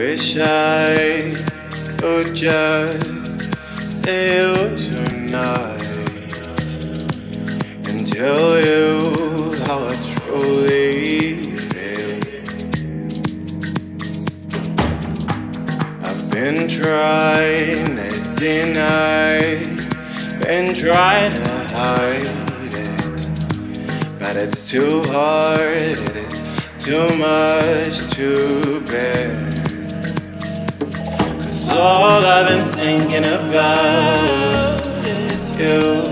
wish I could just stay out tonight and tell you how I truly feel. I've been trying to deny, been trying to hide it, but it's too hard, it is too much to bear. 'Cause all I've been thinking about is you.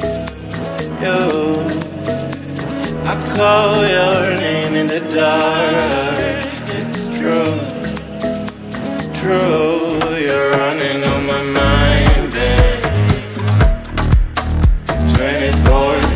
I call your name in the dark. It's true, you're running on my mind, babe. 24